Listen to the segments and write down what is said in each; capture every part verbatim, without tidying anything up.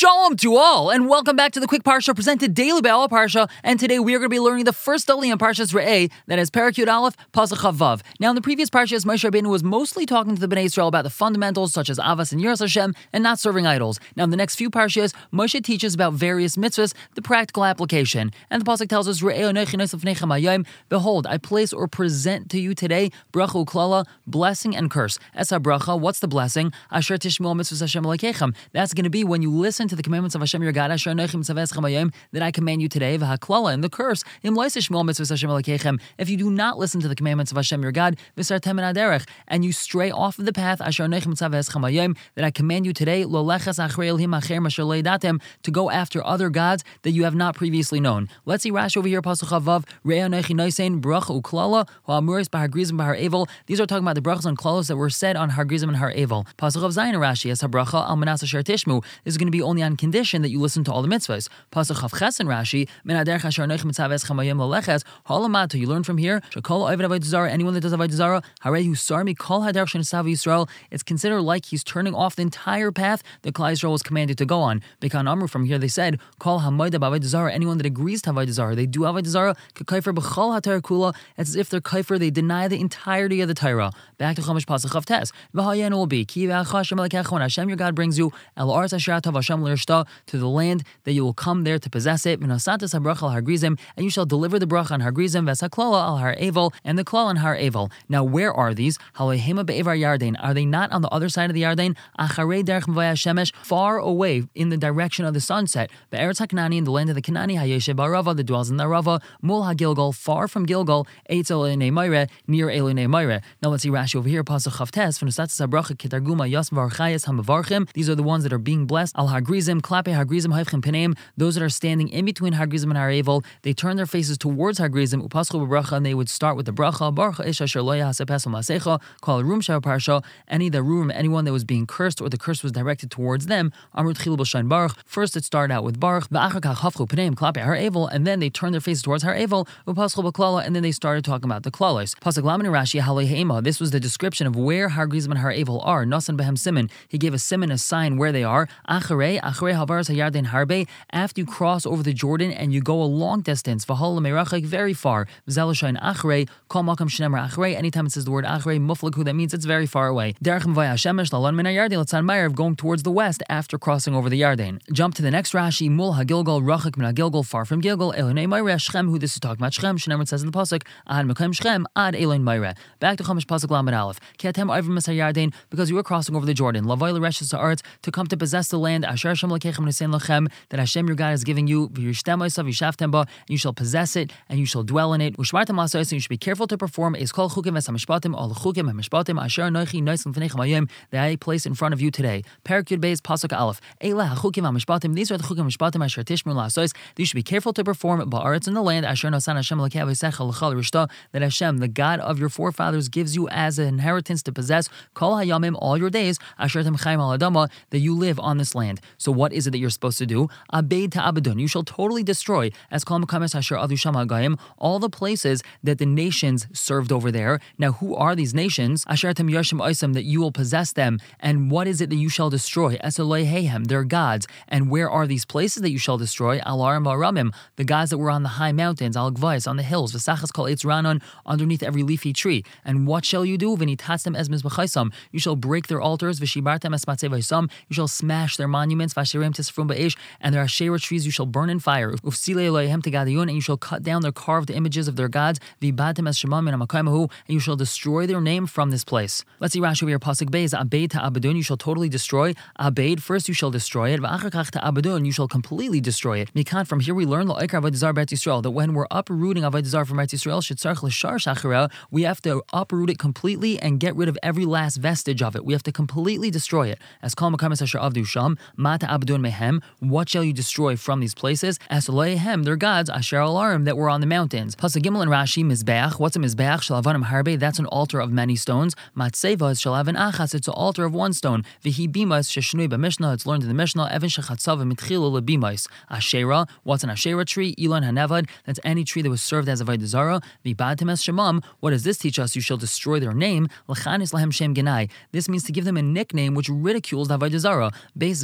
Shalom to all, and welcome back to the Quick Parsha presented daily by All Parsha. And today we are going to be learning the first Dali in Parshas Re'eh, that is Perek Yud Aleph, Pasuk Chaf Vav. Now, in the previous Parshas, Moshe Rabbeinu was mostly talking to the Bnei Israel about the fundamentals such as Avas and Yiras Hashem and not serving idols. Now, in the next few Parshas, Moshe teaches about various mitzvahs, the practical application. And the Pasuk tells us, Re'eh Anochi Nosef Nechem Hayom, behold, I place or present to you today bracha uklala, blessing and curse. Esa bracha, what's the blessing? Asher tishmol mitzvahs Hashem Elokechem. That's going to be when you listen to the commandments of Hashem your God, Asher Anochi Mitzaveschem Hayom, that I command you today. V'haklala, and the curse, Im lo tishmol mitzvahs Hashem Elokechem, if you do not listen to the commandments of Hashem your God, V'sartem min haderech, and you stray off of the path, Asher Anochi Mitzaveschem Hayom, that I command you today, Lo leches achrei Elohim acher masher lo yadatem, to go after other gods that you have not previously known. Let's see Rashi over here, Pasuk Chaf Vav, Re'eh Anochi Nosein bracha uklala, ha'amuris b'har grizim b'har evel. These are talking about the brachas and klalos that were said on Har Grizim and Har Evel. Pasuk of Zayin Rashi, as habracha al manas asher tishmu, this is going to be only on condition that you listen to all the mitzvahs. Pasuk Chav Ches and Rashi, min haderech asher anochi mitzaveschem hayom leleches, halamata, you learn from here, shekol oived avodah zarah, anyone that does avodah zarah, harei hu sarmi kol haderech shenesav Yisrael, it's considered like he's turning off the entire path that Klal Yisrael was commanded to go on. Bekan Amru, from here they said, kol hamoida b'avodah zarah, anyone that agrees to avodah zarah, they do avodah zarah, kekaifer b'chol haTorah kula, it's as if they're kaifer, they deny the entirety of the Torah. Back to Chumash Pasuk Chav Tes, v'hayen will be ki v'acha Hashem elokech, when Hashem your God brings you el aretz asher atav Hashem l'rishta, to the land that you will come there to possess it, v'nasatas habracha al Har Grizim, and you shall deliver the bracha on Har Grizim, v'saklala al Har Evel, and the klal on Har Evel. Now where are these? Halehema be'evar Yarden, are they not on the other side of the Yarden? Acharei derech mvaya shemesh, far away in the direction of the sunset. Be'eretz HaKanani, in the land of the Kanani, hayeshev ba'Arava, that dwells in the Arava, mul haGilgal, far from Gilgal, eitz Elonei Moireh, near Elonei Moireh. Now let's see Rashi over here, Pasuk Chav Tes, v'nasatas habracha ketarguma yas v'archayas hamavarchim. These are the ones that are being blessed. Al Har Grizim, klape Har Grizim haifchem peneim, those that are standing in between Har Grizim and Har Evel, they turn their faces towards Har Grizim, upaschu b'bracha, and they would start with the bracha, baruch ish asher lo yahaseh pesel ma'asecha, kol rum shel parsha, any the room, anyone that was being cursed or the curse was directed towards them, amru tchilu b'shain baruch. First it started out with baruch, v'achar kach hafchu peneim klape Har Evel, and then they turned their faces towards Har Evel, upaschu b'klala, and then they started talking about the klalos. Pasuk lamin Rashi, halehema, this was the description of where Har Grizim and Har Evel are. Nasan behem siman, he gave a siman, a sign where they are. Acharei, acharei havaras hayarden harbe, after you cross over the Jordan and you go a long distance, v'hol merachik, very far. V'zelashain acharei, kol makam shnemer acharei. Anytime it says the word acharei, muflaku, that means it's very far away. Derech mvaya shemesh lalon min hayarden l'tzad ma'ariv, going towards the west after crossing over the Yarden. Jump to the next Rashi, mul hagilgal rachik min hagilgal, far from Gilgal, Elonei Moireh, Shechem, who this is talking about Shechem. Shnemer, it says in the pasuk, ad mekom Shechem, ad Elon Moireh. Back to Chumash Pasuk Lamed Aleph, ketem over Misar Yarden, because you were crossing over the Jordan, lavoi l'reshes ha'aretz, to come to possess the land, asher Hashem l'kechem nesein lachem, that Hashem your God is giving you, v'yishtem osav yishaftem ba, and you shall possess it, and you shall dwell in it, u'shmartem asayos, and you should be careful to perform es kol chukim es hamishpatim, all chukim hamishpatim, asher anochi nois l'fnechem hayom, that I place in front of you today. Perek Yud Beis Pasuk Aleph, eila hachukim hamishpatim, these are the chukim hamishpatim asher tishmu la'asayos, that you should be careful to perform ba'aretz in the land, asher nosan Hashem l'kei aveisecha l'chal rishta, that Hashem, the God of your forefathers, gives you as an inheritance to possess, kol hayamim, all your days, asher tem chaim al adama, that you live on this land. So what is it that you're supposed to do? Abeid ta'abedun, you shall totally destroy, as kol mekames asher adu sham hagayim, all the places that the nations served over there. Now who are these nations? Asher tem yashim oisam, that you will possess them. And what is it that you shall destroy? Esoleihehem, they're gods. And where are these places that you shall destroy? Alarim v'aramim, the gods that were on the high mountains, al gvais, on the hills, v'sachas kol eitz ranon, underneath every leafy tree. And what shall you do? V'nitatzem ez mizbechaisam, you shall break their altars, v'shibartem es matzevaisam, you shall smash their monuments, v'asherim tisfrum ba'esh, and their asherah trees you shall burn in fire, ufsilei elohem tegadiyun, and you shall cut down their carved images of their gods, v'ibadtem es shemam min hamakaymahu, and you shall destroy their name from this place. Let's see Rashi over here, pasuk beis, abeid ta'abedun, you shall totally destroy. Abeid, first you shall destroy it, v'achar kach ta'abedun, you shall completely destroy it. Mikan, from here we learn lo'ikar avodah zarah b'Eretz Yisrael, that when we're uprooting avodah zarah from Eretz Yisrael, shetzarich l'shar shachara, we have to uproot it completely and get rid of every last vestige of it. We have to completely destroy it. As kol makamis asher avdu sham, ma ta'abedun mehem, what shall you destroy from these places? As leihem, their gods, asher alarim, that were on the mountains. Pasuk Gimel and Rashi, mizbeach, what's a mizbeach? Shalavanim harbe, that's an altar of many stones. Matseva is shalavan achas, it's an altar of one stone. Vihi bimas sheshnui b'mishnah, it's learned in the Mishnah. Evan shechatzav mitchilu lebimais. Asherah, what's an asherah tree? Elon hanevad, that's any tree that was served as a avodah zarah. Vibadtem es shemam, what does this teach us? You shall destroy their name. Lachanis lahem shem genai, this means to give them a nickname which ridicules the avodah zarah. Beis Galia,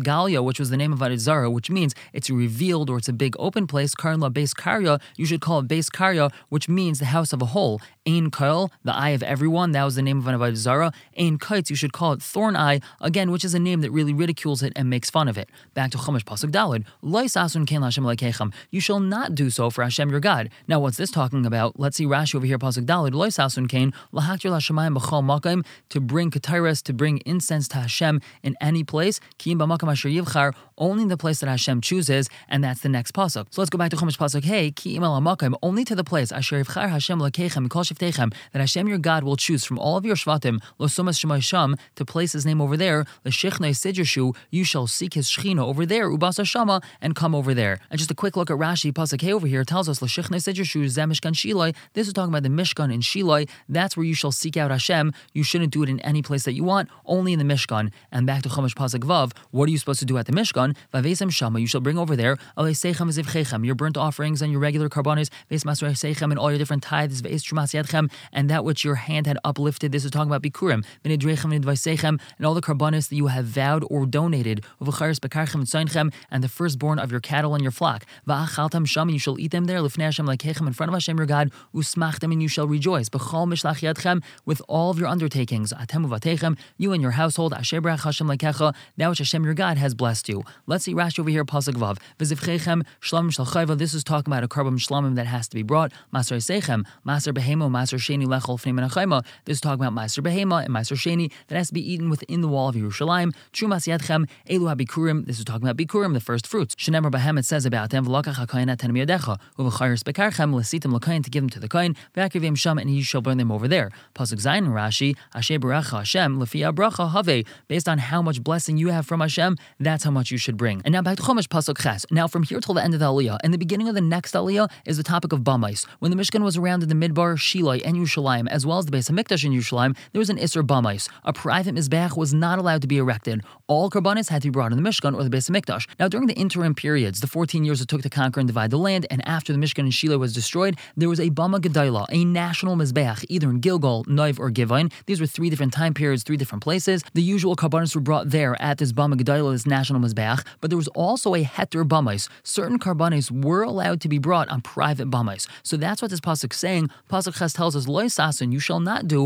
which was the name of Avodah Zarah, which means it's revealed or it's a big open place. Karin la Beis Karya, you should call it Beis Karya, which means the house of a hole. Ein Kol, the eye of everyone, that was the name of an Avodah Zarah. Ein Kaitz, you should call it Thorn Eye, again, which is a name that really ridicules it and makes fun of it. Back to Chumash Pasuk Daled, Lo yisasun kein l'Hashem Elokeichem, you shall not do so for Hashem your God. Now, what's this talking about? Let's see Rashi over here, Pasuk Daled, Lo yisasun kein l'haktir l'Hashemayim b'chol makom, to bring kataris, to bring incense to Hashem in any place, ki im b'makom asher yivchar, only in the place that Hashem chooses, and that's the next pasuk. So let's go back to Chumash Pasuk Hey, ki im al makom, only to the place asher yivchar Hashem Elokeichem kol shiftechem, that Hashem your God will choose from all of your shvatim, lo sumas shemay sham, to place His name over there, l'shichnei sidyershu, you shall seek His shechina over there, ubasa shama, and come over there. And just a quick look at Rashi, Pasuk Hey over here tells us l'shichnei sidyershu zeh mishkan Shiloi. This is talking about the Mishkan in Shiloi. That's where you shall seek out Hashem. You shouldn't do it in any place that you want, only in the Mishkan. And back to Chumash Pasuk Vav, what are you supposed to do at the Mishkan? Vavesem shama, you shall bring over there alei seichem v'zivchechem, your burnt offerings and your regular karbanos, veis masrei seichem, and all your different tithes, veis trumas yadchem, and that which your hand had uplifted. This is talking about bikurim, v'nidrechem v'nidvaisechem, and all the karbanos that you have vowed or donated, uv'charis bekarchem v'tzayinchem, and the firstborn of your cattle and your flock. Va'achaltam shama, you shall eat them there, lifnei Hashem lekechem, in front of Hashem your God, usmachtem, and you shall rejoice, b'chol mishlach yadchem, with all of your undertakings, atem uvatechem, you and your household, asher barach Hashem lekecha, that which Hashem your God has blessed you. Let's see Rashi over here, Pasuk Vav, v'zivchechem shlamim shel chayva. This is talking about a karbam shlamim that has to be brought. Maser seichem, maser behemo, maser sheni lechol fnei menachayma. This is talking about maser behema and maser sheni that has to be eaten within the wall of Yerushalayim. Trumas yadchem, elu habikurim. This is talking about bikurim, the first fruits. Shenemar bahem, it says about them, v'lakach hakayin atenem yadecha, uv'charis bekarchem, l'sitim l'kayin, to give them to the kayin, v'akivim sham, and he shall burn them over there. Pasuk Zayin Rashi, asher baracha Hashem, lefi bracha have, based on how much blessing you have from Hashem, that's how much you should bring. And now back to Chumash Pasuk Ches. Now from here till the end of the Aliyah, and the beginning of the next Aliyah is the topic of Bamais. When the Mishkan was around in the Midbar, Shiloi, and Yerushalayim, as well as the Beis HaMikdash in Yerushalayim, there was an Isser Bamais. A private Mizbeach was not allowed to be erected. All Karbanis had to be brought in the Mishkan or the Beis HaMikdash. Now during the interim periods, the fourteen years it took to conquer and divide the land, and after the Mishkan in Shiloh was destroyed, there was a Bama Gedalah, a national Mizbeach, either in Gilgal, Noiv, or Givain. These were three different time periods, three different places. The usual Karbanis were brought there at this Bama Gedalah, this national Mizbeach, but there was also a Heter Bamais. Certain Karbanis were allowed to be brought on private Bamais. So that's what this pasuk is saying. Pasuk Ches tells us, Lo yisasun, you shall not do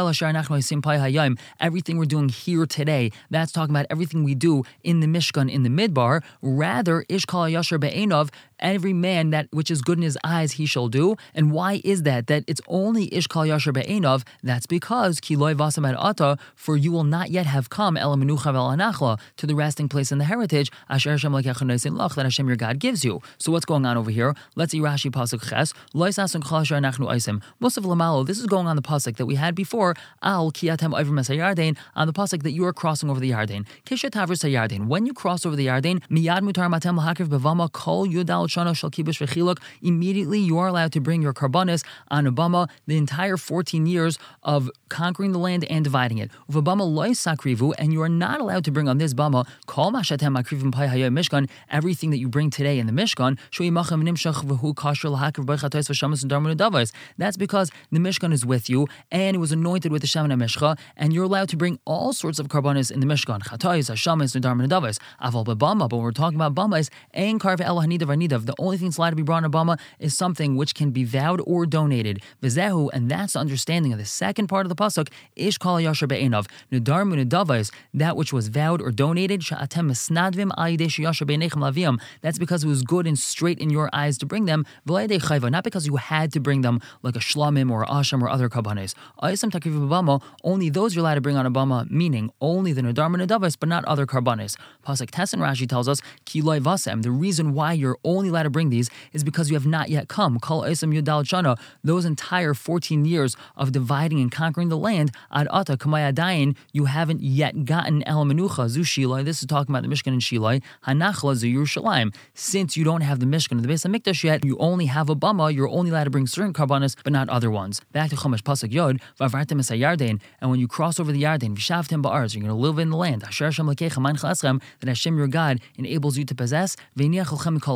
everything we're doing here today. That's talking about everything we do in the Mishkan, in the Midbar. Rather, Ishkal Yashar Be'enov, every man that which is good in his eyes he shall do. And why is that? That it's only Ishkal Yashar Be'enov. That's because Ki Loi Vasam Ad Ata, for you will not yet have come El Menucha Vel Anachla, to the resting place in the heritage Asher Hashem Lekecha Noisin Lach, that Hashem your God gives you. So what's going on over here? Let's see Rashi Pasuk Ches. Lo yisasun kol asher anachnu oisim. Musaf Lamalo, this is going on the pasuk that we had before. Al kiyatem over Mesayardain, on the pasuk that you are crossing over the Yarden. Kisha Tavris Hayardain. When you cross over the Yarden, miyad mutar matem lahakriv bevama kol yudal shana shal kibush v'chiluk. Immediately you are allowed to bring your karbanis on a bama the entire fourteen years of conquering the land and dividing it. Uvabama lo yisakrivu, and you are not allowed to bring on this bama kol mashatem akrivim pai hayom mishkan, everything that you bring today in the Mishkan. Shui machem nimshach v'hu kasher lahakriv b'chatois v'shamas and darmon davos. That's because the Mishkan is with you and it was anointed with the Shemin HaMishcha, and you're allowed to bring all sorts of karbanis in the Mishkan. Chatois, Hashamas, and darmon davos. Aval b'bama, but when we're talking about bamas, ein karve el hanidav arnidav. The only thing that's allowed to be brought on a bama is something which can be vowed or donated. V'zehu, and that's the understanding of the second part of the pasuk. Ish kol yasher be'enav nedarmu nedavos, that which was vowed or donated. Sha'atem mesnadvim ayidesh yasher be'enechem laviam. That's because it was good and straight in your eyes to bring them. V'layidei chayva, not because you had to bring them like a shlamim or a asham or other karbanes. Ayisam takriv b'bama, only those you're allowed to bring on a bama, meaning only the nedarmu nedavos, but not other karbanes. Pasuk Tes and Rashi tells us ki loy vasem. The reason why you're only allowed to bring these is because you have not yet come. Kol ayisam yudal shana, those entire fourteen years of dividing and conquering the land. Ad ata kamayadayin, you haven't yet gotten el menucha zu Shiloi. This is talking about the Mishkan in Shiloi. Hanachla zu Yerushalayim. Since you don't have the Mishkan of the Beis HaMikdash yet, you only have a bama. You're only allowed to bring certain karbanos, but not other ones. Back to Chumash Pasuk Yod. Vavartem es Yarden, and when you cross over the Yarden, v'shavtem ba'arz, you're going to live in the land. Asher Hashem lekecha man chaschem, that Hashem your God enables you to possess. V'niach lchem mikol oivechem,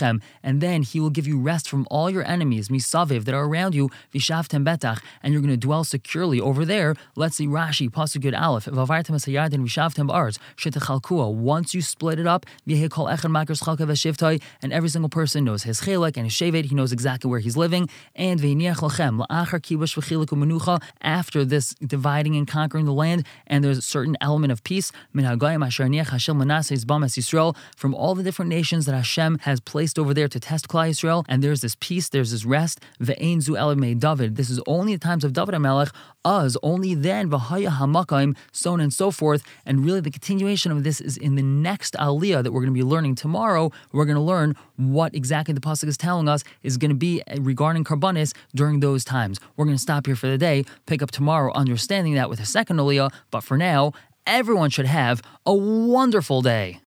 lechem, and then he will give you rest from all your enemies, misaviv, that are around you, vishavtem betach, and you're going to dwell securely over there. Let's see Rashi, pasuk yud aleph, vavartem es hayarden vishavtem ba'aretz, shetechalkua. Once you split it up, v'yehei kol echad makar schalka v'shivtai, and every single person knows his chelek and his shevet, he knows exactly where he's living, and v'yiniach lachem, la'achar kibush v'chilik u'menucha, after this dividing and conquering the land, and there's a certain element of peace, min hagayim asher niach Hashem l'naseis bam es Yisrael, from all the different nations that Hashem has placed over there to test Klal Yisrael, and there's this peace, there's this rest, ve'ein zu elamei David, this is only the times of David HaMelech, us, only then, v'haya hamakayim, so on and so forth, and really the continuation of this is in the next aliyah that we're going to be learning tomorrow. We're going to learn what exactly the pasuk is telling us is going to be regarding karbanis during those times. We're going to stop here for the day, pick up tomorrow understanding that with a second aliyah, but for now, everyone should have a wonderful day.